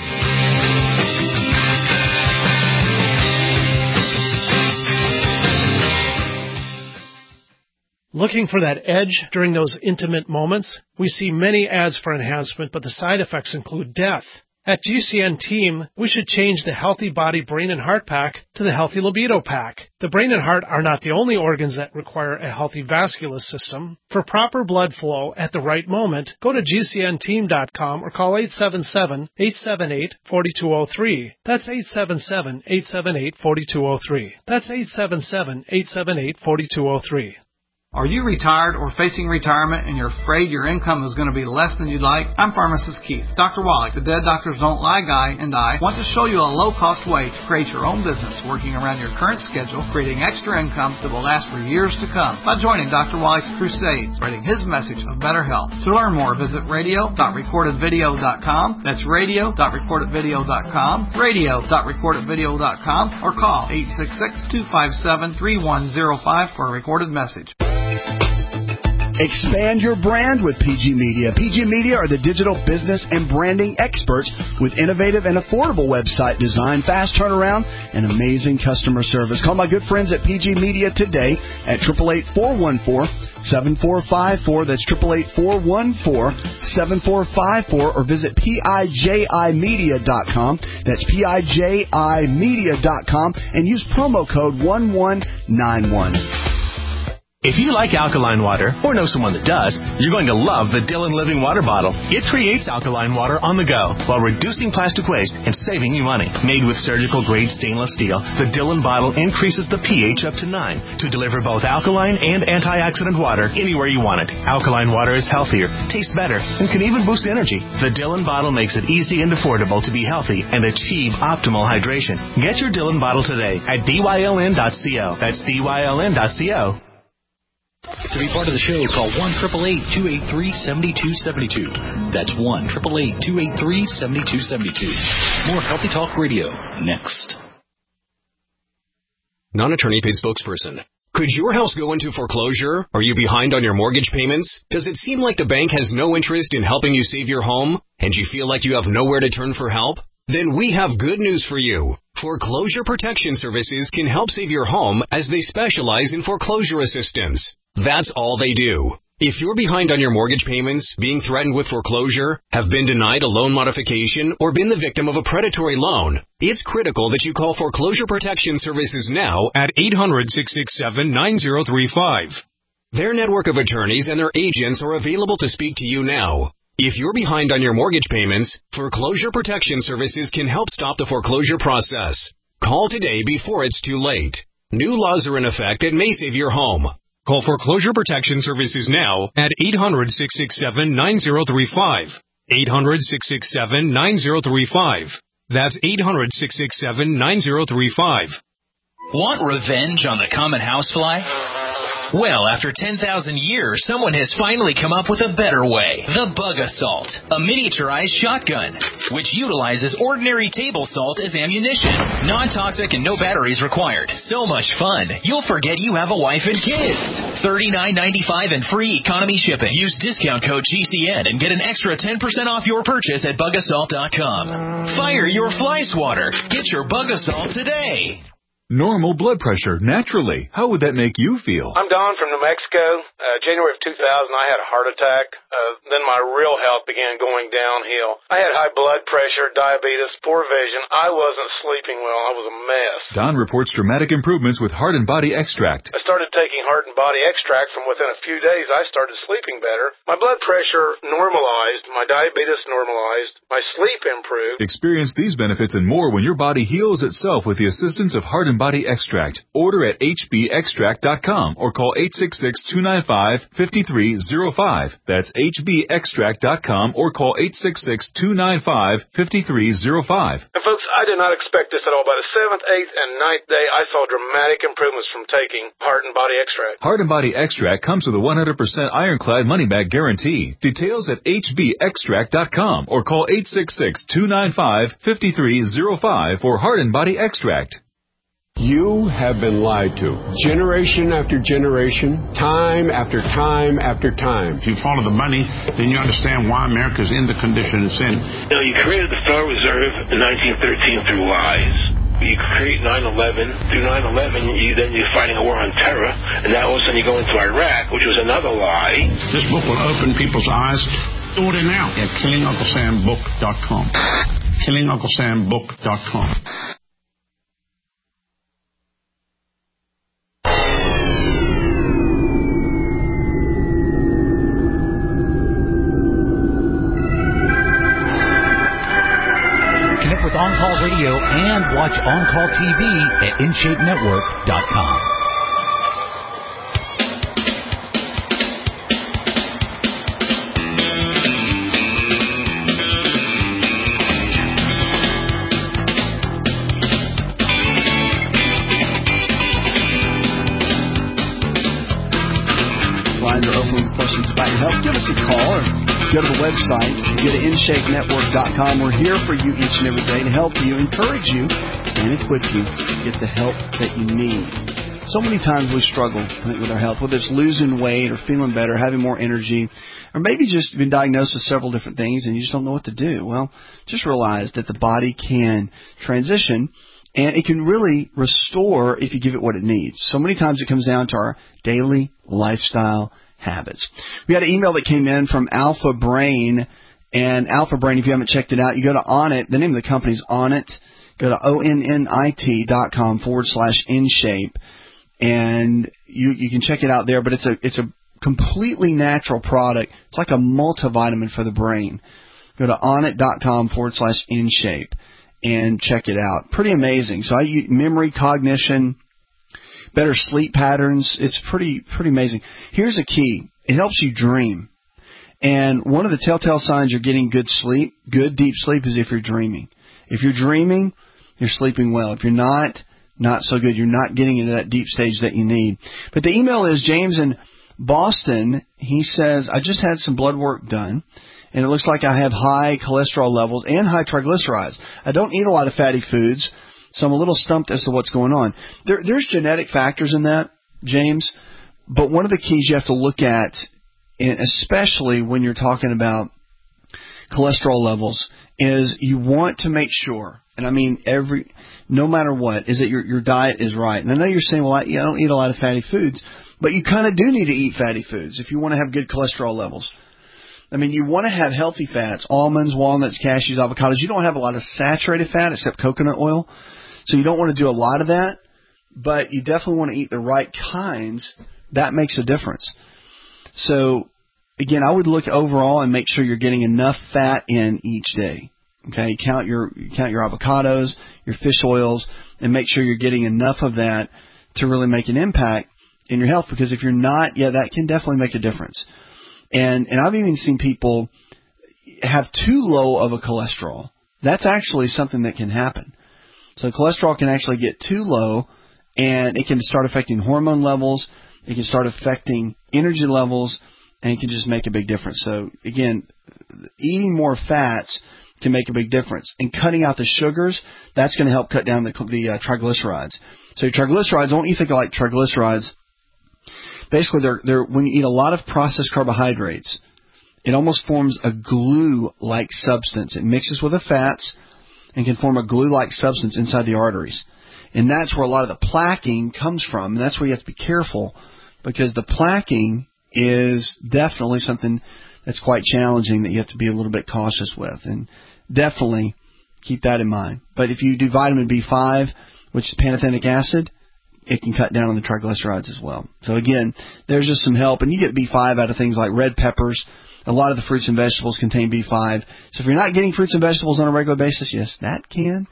Looking for that edge during those intimate moments? We see many ads for enhancement, but the side effects include death. At G C N Team, we should change the Healthy Body, Brain, and Heart Pack to the Healthy Libido Pack. The brain and heart are not the only organs that require a healthy vascular system. For proper blood flow at the right moment, go to G C N team dot com or call eight seven seven, eight seven eight, four two zero three. That's eight seven seven, eight seven eight, four two zero three. That's eight seven seven, eight seven eight, four two zero three. Are you retired or facing retirement and you're afraid your income is going to be less than you'd like? I'm Pharmacist Keith. Doctor Wallach, the Dead Doctors Don't Lie guy, and I want to show you a low-cost way to create your own business working around your current schedule, creating extra income that will last for years to come by joining Doctor Wallach's crusade, spreading his message of better health. To learn more, visit radio dot recorded video dot com. That's radio dot recorded video dot com, radio dot recorded video dot com, or call eight six six, two five seven, three one zero five for a recorded message. Expand your brand with P G Media. P G Media are the digital business and branding experts with innovative and affordable website design, fast turnaround, and amazing customer service. Call my good friends at P G Media today at eight eight eight, four one four, seven four five four. That's eight eight eight, four one four, seven four five four, or visit P I J I media dot com. That's P I J I media dot com and use promo code one one nine one. If you like alkaline water, or know someone that does, you're going to love the Dillon Living Water Bottle. It creates alkaline water on the go while reducing plastic waste and saving you money. Made with surgical-grade stainless steel, the Dillon bottle increases the pH up to nine to deliver both alkaline and antioxidant water anywhere you want it. Alkaline water is healthier, tastes better, and can even boost energy. The Dillon bottle makes it easy and affordable to be healthy and achieve optimal hydration. Get your Dillon bottle today at D Y L N dot co. That's D Y L N dot co. To be part of the show, call one eight eight eight, two eight three, seven two seven two. That's one eight eight eight, two eight three, seven two seven two. More Healthy Talk Radio next. Non-attorney paid spokesperson. Could your house go into foreclosure? Are you behind on your mortgage payments? Does it seem like the bank has no interest in helping you save your home? And you feel like you have nowhere to turn for help? Then we have good news for you. Foreclosure Protection Services can help save your home as they specialize in foreclosure assistance. That's all they do. If you're behind on your mortgage payments, being threatened with foreclosure, have been denied a loan modification, or been the victim of a predatory loan, it's critical that you call Foreclosure Protection Services now at eight hundred, six six seven, nine zero three five. Their network of attorneys and their agents are available to speak to you now. If you're behind on your mortgage payments, Foreclosure Protection Services can help stop the foreclosure process. Call today before it's too late. New laws are in effect that may save your home. Call Foreclosure Protection Services now at eight hundred, six six seven, nine zero three five. eight hundred, six six seven, nine zero three five. That's eight hundred, six six seven, nine zero three five. Want revenge on the common housefly? Well, after ten thousand years, someone has finally come up with a better way. The Bug Assault, a miniaturized shotgun, which utilizes ordinary table salt as ammunition. Non-toxic and no batteries required. So much fun, you'll forget you have a wife and kids. thirty-nine ninety-five and free economy shipping. Use discount code G C N and get an extra ten percent off your purchase at bug assault dot com. Fire your fly swatter. Get your Bug Assault today. Normal blood pressure, naturally. How would that make you feel? I'm Don from New Mexico. Uh, January of two thousand, I had a heart attack. Uh, then my real health began going downhill. I had high blood pressure, diabetes, poor vision. I wasn't sleeping well. I was a mess. Don reports dramatic improvements with Heart and Body Extract. I started taking Heart and Body Extract. From within a few days, I started sleeping better. My blood pressure normalized. My diabetes normalized. My sleep improved. Experience these benefits and more when your body heals itself with the assistance of Heart and Body Body Extract. Order at h b extract dot com or call eight six six, two nine five, five three zero five. That's h b extract dot com or call eight six six, two nine five, five three zero five. And folks, I did not expect this at all. By the seventh, eighth, and ninth day, I saw dramatic improvements from taking Heart and Body Extract. Heart and Body Extract comes with a one hundred percent ironclad money-back guarantee. Details at h b extract dot com or call eight six six, two nine five, five three zero five for Heart and Body Extract. You have been lied to. Generation after generation, time after time after time. If you follow the money, then you understand why America's in the condition it's in. You know, you created the Federal Reserve in nineteen thirteen through lies. You create nine eleven. Through nine eleven, you, then you're fighting a war on terror, and now all of a sudden you go into Iraq, which was another lie. This book will open people's eyes. Order now at killing uncle sam book dot com. killing uncle sam book dot com. With On Call Radio and watch On Call T V at in shape network dot com. Lines are open with questions about your health. Give us a call or go to the website. Go to in shape network dot com. We're here for you each and every day to help you, encourage you, and equip you to get the help that you need. So many times we struggle, I think, with our health, whether it's losing weight or feeling better, having more energy, or maybe just been diagnosed with several different things and you just don't know what to do. Well, just realize that the body can transition and it can really restore if you give it what it needs. So many times it comes down to our daily lifestyle habits. We had an email that came in from Alpha Brain, and Alpha Brain, if you haven't checked it out, you go to Onnit. The name of the company is Onnit. Go to O N N I T dot com forward slash InShape, and you you can check it out there. But it's a it's a completely natural product. It's like a multivitamin for the brain. Go to Onnit dot com forward slash InShape and check it out. Pretty amazing. So I use memory, cognition, better sleep patterns. It's pretty pretty amazing. Here's a key. It helps you dream. And one of the telltale signs you're getting good sleep, good deep sleep, is if you're dreaming. If you're dreaming, you're sleeping well. If you're not, not so good. You're not getting into that deep stage that you need. But the email is James in Boston. He says, I just had some blood work done, and it looks like I have high cholesterol levels and high triglycerides. I don't eat a lot of fatty foods, so I'm a little stumped as to what's going on. There, there's genetic factors in that, James, but one of the keys you have to look at, and especially when you're talking about cholesterol levels, is you want to make sure, and I mean every, no matter what, is that your your diet is right. And I know you're saying, well, I, I don't eat a lot of fatty foods, but you kind of do need to eat fatty foods if you want to have good cholesterol levels. I mean, you want to have healthy fats, almonds, walnuts, cashews, avocados. You don't have a lot of saturated fat except coconut oil, so you don't want to do a lot of that, but you definitely want to eat the right kinds. That makes a difference. So, again, I would look overall and make sure you're getting enough fat in each day. Okay, count your count your avocados, your fish oils, and make sure you're getting enough of that to really make an impact in your health. Because if you're not, yeah, that can definitely make a difference. And and I've even seen people have too low of a cholesterol. That's actually something that can happen. So cholesterol can actually get too low, and it can start affecting hormone levels. It can start affecting energy levels, and it can just make a big difference. So, again, eating more fats can make a big difference. And cutting out the sugars, that's going to help cut down the, the uh, triglycerides. So your triglycerides, I want you to think of like triglycerides. Basically, they're, they're when you eat a lot of processed carbohydrates, it almost forms a glue-like substance. It mixes with the fats and can form a glue-like substance inside the arteries. And that's where a lot of the plaquing comes from. And that's where you have to be careful, because the plaquing is definitely something that's quite challenging that you have to be a little bit cautious with. And definitely keep that in mind. But if you do vitamin B five, which is pantothenic acid, it can cut down on the triglycerides as well. So, again, there's just some help. And you get B five out of things like red peppers. A lot of the fruits and vegetables contain B five. So if you're not getting fruits and vegetables on a regular basis, yes, that can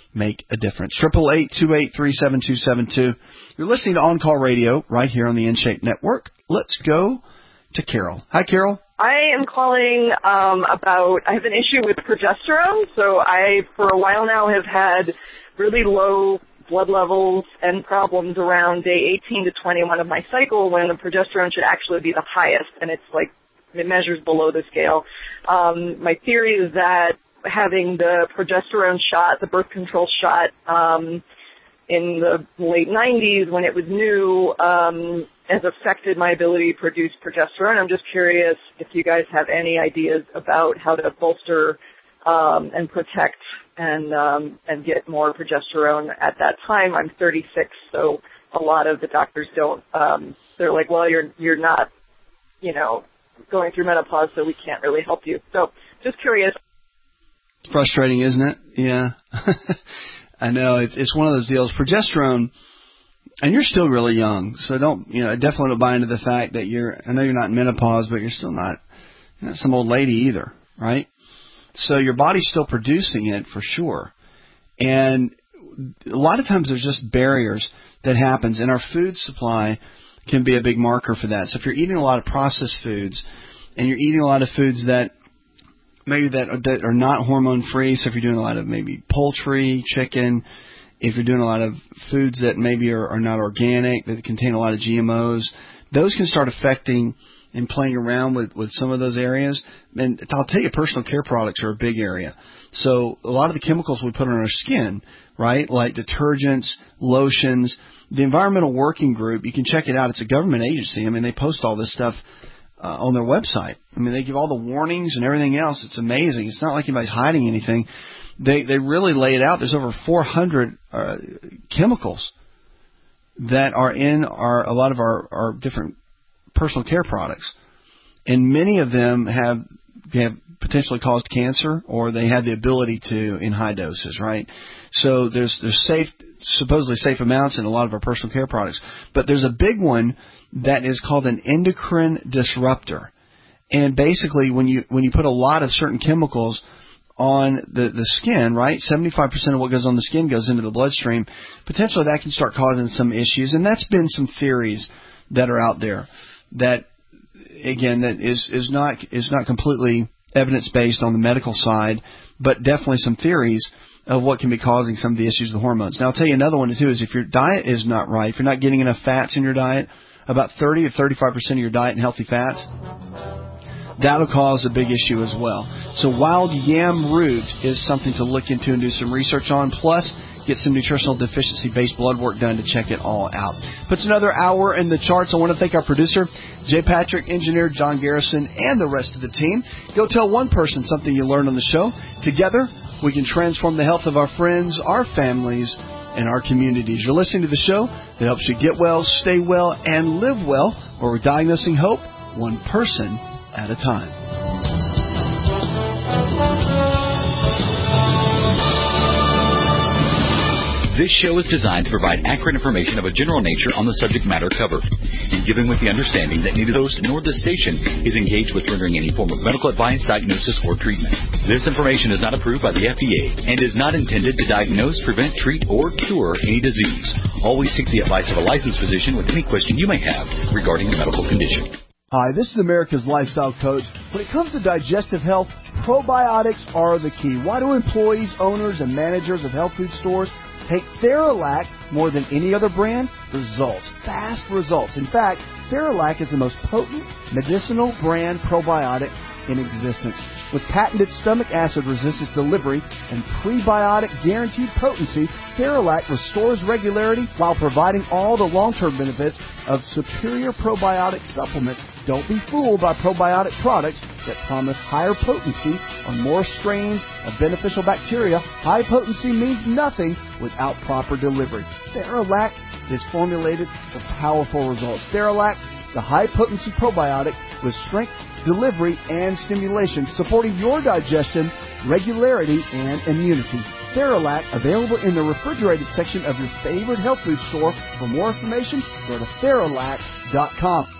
make a difference. Triple eight two eight three seven two seven two. You're listening to On Call Radio right here on the InShape Network. Let's go to Carol. Hi, Carol. I am calling um, about, I have an issue with progesterone. So I, for a while now, have had really low blood levels and problems around day eighteen to twenty-one of my cycle when the progesterone should actually be the highest, and it's like, it measures below the scale. Um, my theory is that having the progesterone shot, the birth control shot, um, in the late nineties when it was new, um, has affected my ability to produce progesterone. I'm just curious if you guys have any ideas about how to bolster um, and protect and um, and get more progesterone at that time. I'm thirty-six, so a lot of the doctors don't. Um, they're like, well, you're you're not, you know, going through menopause, so we can't really help you. So just curious. Frustrating, isn't it? Yeah. I know. It's, it's one of those deals. Progesterone, and you're still really young, so don't, you know, definitely don't buy into the fact that you're, I know you're not in menopause, but you're still not, you're not some old lady either, right? So your body's still producing it for sure. And a lot of times there's just barriers that happens, and our food supply can be a big marker for that. So if you're eating a lot of processed foods, and you're eating a lot of foods that maybe that are, that are not hormone-free, so if you're doing a lot of maybe poultry, chicken, if you're doing a lot of foods that maybe are, are not organic, that contain a lot of G M Os, those can start affecting and playing around with, with some of those areas. And I'll tell you, personal care products are a big area. So a lot of the chemicals we put on our skin, right, like detergents, lotions, the Environmental Working Group, you can check it out. It's a government agency. I mean, they post all this stuff Uh, on their website. I mean, they give all the warnings and everything else. It's amazing. It's not like anybody's hiding anything. They they really lay it out. There's over four hundred uh, chemicals that are in our a lot of our, our different personal care products, and many of them have have potentially caused cancer, or they have the ability to in high doses. Right. So there's there's safe, supposedly safe amounts in a lot of our personal care products, but there's a big one that is called an endocrine disruptor. And basically, when you when you put a lot of certain chemicals on the, the skin, right, seventy-five percent of what goes on the skin goes into the bloodstream, potentially that can start causing some issues. And that's been some theories that are out there that, again, that is, is not is not completely evidence-based on the medical side, but definitely some theories of what can be causing some of the issues with hormones. Now, I'll tell you another one, too, is if your diet is not right, if you're not getting enough fats in your diet, about thirty to thirty-five percent of your diet in healthy fats, that'll cause a big issue as well. So wild yam root is something to look into and do some research on, plus get some nutritional deficiency-based blood work done to check it all out. Puts another hour in the charts. I want to thank our producer, Jay Patrick, engineer John Garrison, and the rest of the team. Go tell one person something you learned on the show. Together, we can transform the health of our friends, our families, and our communities. You're listening to the show that helps you get well, stay well, and live well, where we're diagnosing hope one person at a time. This show is designed to provide accurate information of a general nature on the subject matter covered, and given with the understanding that neither host nor the station is engaged with rendering any form of medical advice, diagnosis, or treatment. This information is not approved by the F D A and is not intended to diagnose, prevent, treat, or cure any disease. Always seek the advice of a licensed physician with any question you may have regarding a medical condition. Hi, this is America's Lifestyle Coach. When it comes to digestive health, probiotics are the key. Why do employees, owners, and managers of health food stores take Theralac more than any other brand? Results. Fast results. In fact, Theralac is the most potent medicinal brand probiotic in existence. With patented stomach acid resistance delivery and prebiotic guaranteed potency, Theralac restores regularity while providing all the long-term benefits of superior probiotic supplements. Don't be fooled by probiotic products that promise higher potency or more strains of beneficial bacteria. High potency means nothing without proper delivery. Theralac is formulated for powerful results. Theralac, the high-potency probiotic with strength, delivery, and stimulation, supporting your digestion, regularity, and immunity. Theralac, available in the refrigerated section of your favorite health food store. For more information, go to Theralac dot com.